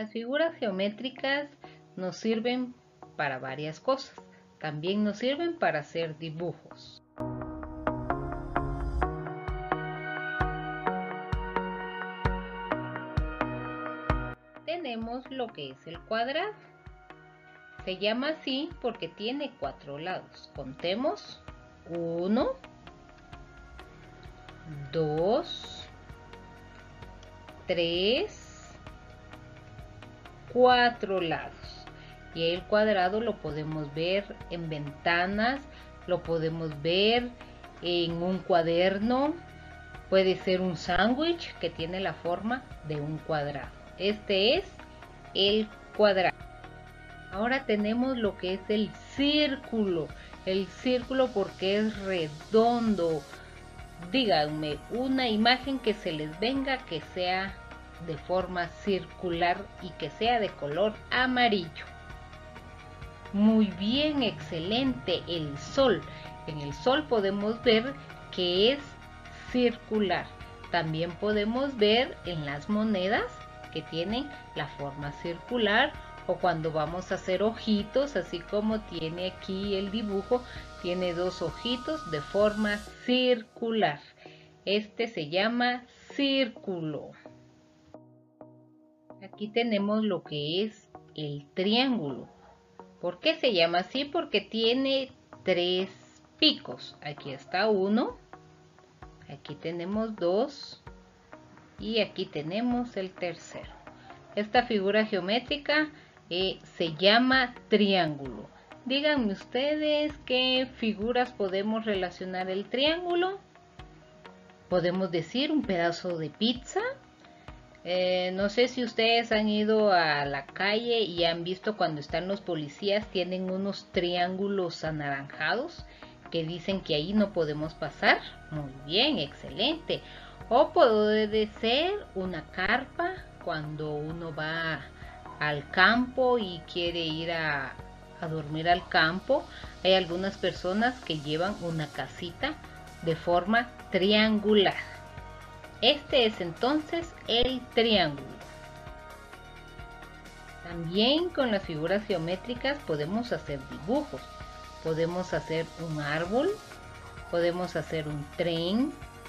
Las figuras geométricas nos sirven para varias cosas. También nos sirven para hacer dibujos. Tenemos lo que es el cuadrado. Se llama así porque tiene 4 lados. Contemos: 1, 2, 3, 4 lados. Y el cuadrado lo podemos ver en ventanas, lo podemos ver en un cuaderno, puede ser un sándwich que tiene la forma de un cuadrado. Este es el cuadrado. Ahora tenemos lo que es el círculo. El círculo porque es redondo. Díganme una imagen que se les venga que sea de forma circular y que sea de color amarillo. Muy bien, excelente. El sol. En el sol podemos ver que es circular. También podemos ver en las monedas que tienen la forma circular, o cuando vamos a hacer ojitos, así como tiene aquí el dibujo, tiene 2 ojitos de forma circular. Este se llama círculo. Aquí tenemos lo que es el triángulo. ¿Por qué se llama así? Porque tiene 3 picos. Aquí está uno, aquí tenemos 2 y aquí tenemos el tercero. Esta figura geométrica se llama triángulo. Díganme ustedes qué figuras podemos relacionar el triángulo. Podemos decir un pedazo de pizza. No sé si ustedes han ido a la calle y han visto cuando están los policías, tienen unos triángulos anaranjados que dicen que ahí no podemos pasar. Muy bien, excelente. O puede ser una carpa cuando uno va al campo y quiere ir a dormir al campo. Hay algunas personas que llevan una casita de forma triangular. Este es entonces el triángulo. También con las figuras geométricas podemos hacer dibujos. Podemos hacer un árbol, podemos hacer un tren,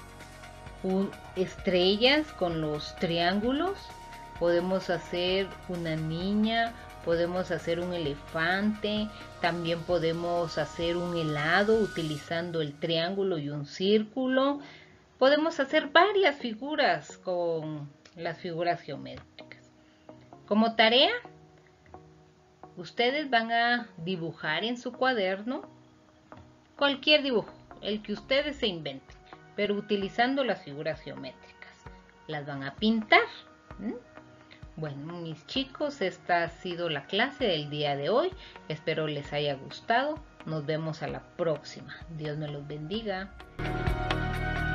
estrellas con los triángulos, podemos hacer una niña, podemos hacer un elefante, también podemos hacer un helado utilizando el triángulo y un círculo. Podemos hacer varias figuras con las figuras geométricas. Como tarea, ustedes van a dibujar en su cuaderno cualquier dibujo, el que ustedes se inventen, pero utilizando las figuras geométricas. Las van a pintar. Bueno, mis chicos, esta ha sido la clase del día de hoy. Espero les haya gustado. Nos vemos a la próxima. Dios me los bendiga.